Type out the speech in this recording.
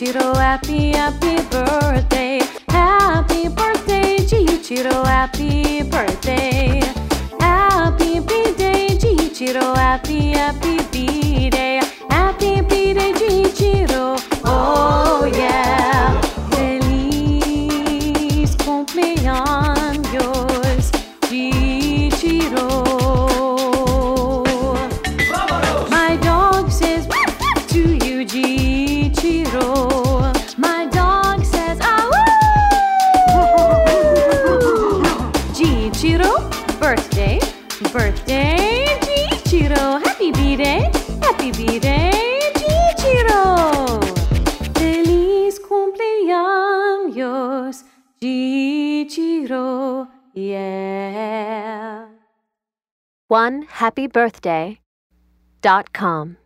Chiichiro, happy, happy birthday. Happy birthday, Chiichiro, happy birthday. Happy B-Day, Chiichiro, happy, happy B-Day. Happy B-Day, Chiichiro, oh yeah. Feliz cumpleaños, Chiichiro. My dog says to you, Chiichiro. My dog says, ah, woo! Chiichiro, birthday, birthday, Chiichiro. Happy B-Day, happy B-Day, Chiichiro. Feliz cumpleaños, Chiichiro, yeah. OneHappyBirthday.com